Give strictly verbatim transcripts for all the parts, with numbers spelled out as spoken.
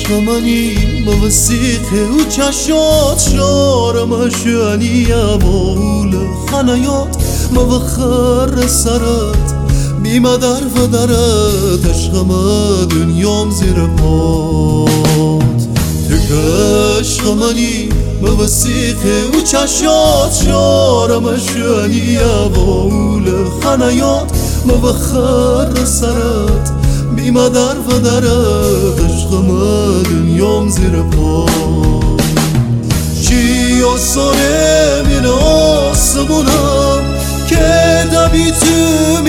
عشقمانی موسیقی و چشات شارم شانی بول خنایات موخر سرت بیما در و درت عشقم dünyam زیر پات تک عشقمانی موسیقی و چشات شارم شانی بول خنایات موخر سرت بیما در و درت عشقم dünyam زیر پات چی آسانه من آسمونم که دبی تو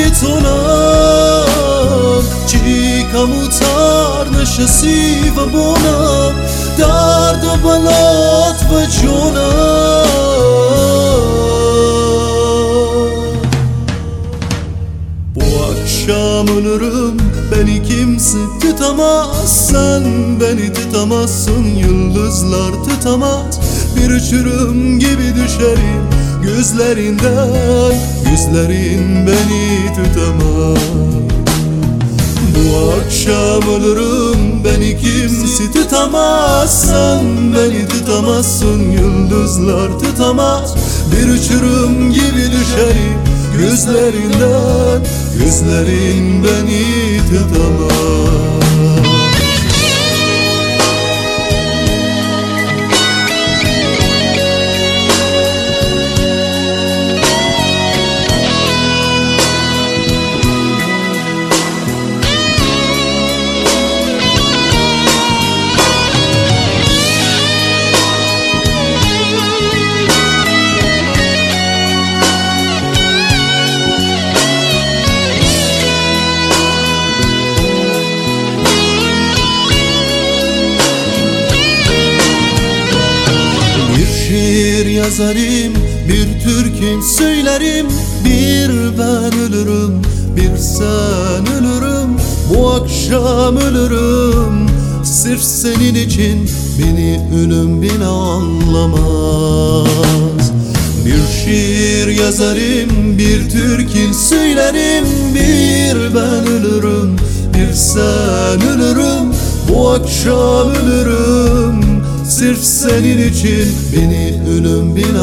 میتونم چی کموتر نشسی و بونم درد و بلات و جونم bu akşam ölürüm beni kimse tutamaz sen beni tutamazsın yıldızlar tutamaz bir uçurum gibi düşerim gözlerinden gözlerin beni tutamaz bu akşam ölürüm beni kimse tutamaz sen beni tutamazsın yıldızlar tutamaz bir uçurum gibi düşerim gözlerinden gözlerin beni tutamaz şiir yazarım, bir türkü söylerim bir ben ölürüm, bir sen ölürüm bu akşam ölürüm sırf senin için beni ölüm bile anlamaz bir şiir yazarım, bir türkü söylerim bir ben ölürüm, bir sen ölürüm bu akşam ölürüm sırf senin için beni ölüm bile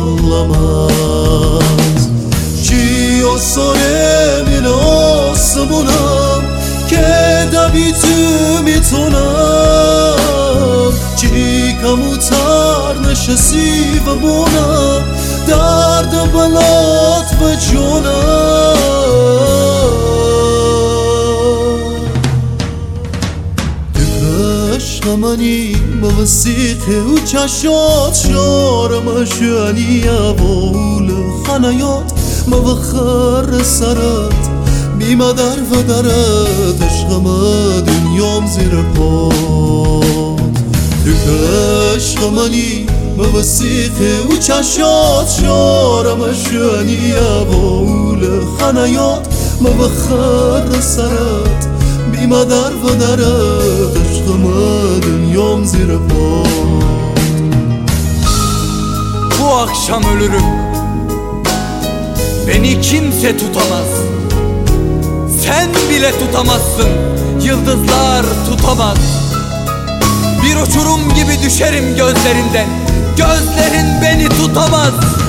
anlamaz Ci io soremine osmunam Che d'abitù mi tonam Ci kamutar nashasi va bona Dard balat va عشقمانی موسیقی و چشات شارم شانی بول خنایات موخر سرت بیما در و درت عشقم dünyam زیر پات تک عشقمانی موسیقی و چشات شارم شانی بول خنایات موخر سرت بیما در و درت عشقم dünyam زیر پات Bu akşam ölürüm beni kimse tutamaz sen bile tutamazsın yıldızlar tutamaz bir uçurum gibi düşerim gözlerinden gözlerin beni tutamaz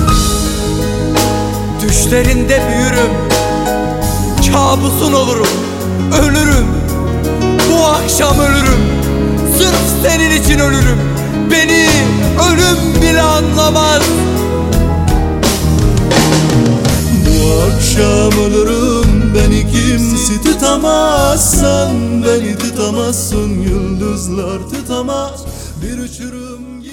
düşlerinde büyürüm kabusun olurum ölürüm bu akşam ölürüm sırf senin için ölürüm beni ölüm bile anlamaz bu akşam ölürüm beni kimse tutamaz sen beni tutamazsın yıldızlar tutamaz bir uçurum